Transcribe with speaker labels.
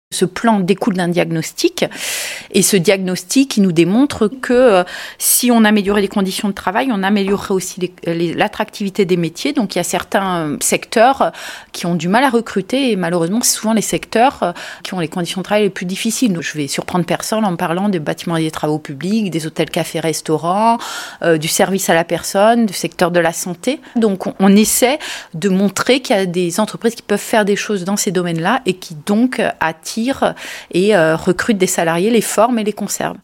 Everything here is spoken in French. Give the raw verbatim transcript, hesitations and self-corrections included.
Speaker 1: Ce plan découle d'un diagnostic et ce diagnostic il nous démontre que euh, si on améliorait les conditions de travail, on améliorerait aussi les, les, l'attractivité des métiers. Donc il y a certains secteurs qui ont du mal à recruter et malheureusement c'est souvent les secteurs qui ont les conditions de travail les plus difficiles. Donc, je vais surprendre personne en parlant des bâtiments et des travaux publics, des hôtels, cafés, restaurants, euh, du service à la personne, du secteur de la santé. Donc on, on essaie de montrer qu'il y a des entreprises qui peuvent faire des choses dans ces domaines-là et qui donc attirent et euh, recrutent des salariés, les forment et les conservent.